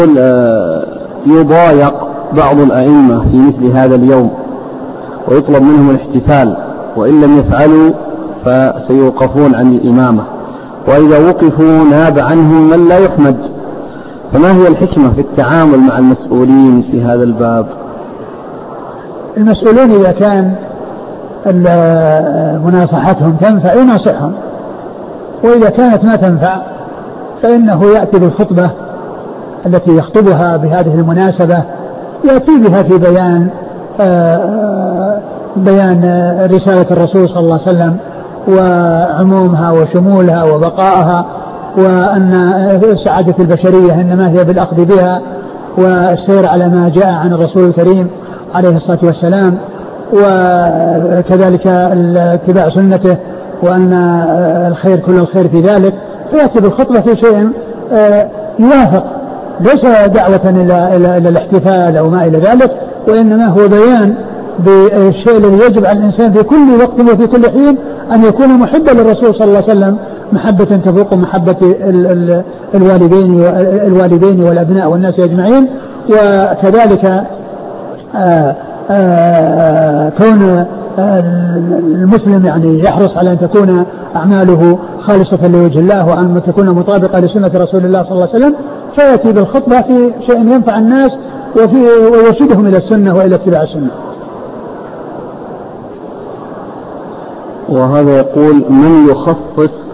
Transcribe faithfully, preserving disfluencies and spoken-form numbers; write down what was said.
يضايق بعض الأئمة في مثل هذا اليوم ويطلب منهم الاحتفال، وإن لم يفعلوا فسيوقفون عن الإمامة، وإذا وقفوا ناب عنهم من لا يحمد، فما هي الحكمة في التعامل مع المسؤولين في هذا الباب؟ المسؤولين إذا كان مناصحتهم تنفع يناصحهم، وإذا كانت ما تنفع فإنه يأتي بالخطبة التي يخطبها بهذه المناسبة، يأتي بها في بيان بيان رسالة الرسول صلى الله عليه وسلم وعمومها وشمولها وبقائها، وأن سعادة البشرية إنما هي بالأخذ بها والسير على ما جاء عن الرسول الكريم عليه الصلاة والسلام، وكذلك اتباع سنته، وأن الخير كل الخير في ذلك. فيأتي بالخطبة في شيء يوافق، ليس دعوة إلى الاحتفال أو ما إلى ذلك، وإنما هو بيان بالشيء الذي يجب على الإنسان في كل وقت وفي كل حين أن يكون محبا للرسول صلى الله عليه وسلم محبة تفوق محبة الوالدين الوالدين والأبناء والناس أجمعين. وكذلك آآ آآ كون المسلم يعني يحرص على أن تكون أعماله خالصة لوجه الله، وأن تكون مطابقة لسنة رسول الله صلى الله عليه وسلم، فيأتي بالخطبة في شيء ينفع الناس وفي ويرشدهم إلى السنة وإلى اتباع السنة. وهذا يقول: من يخصص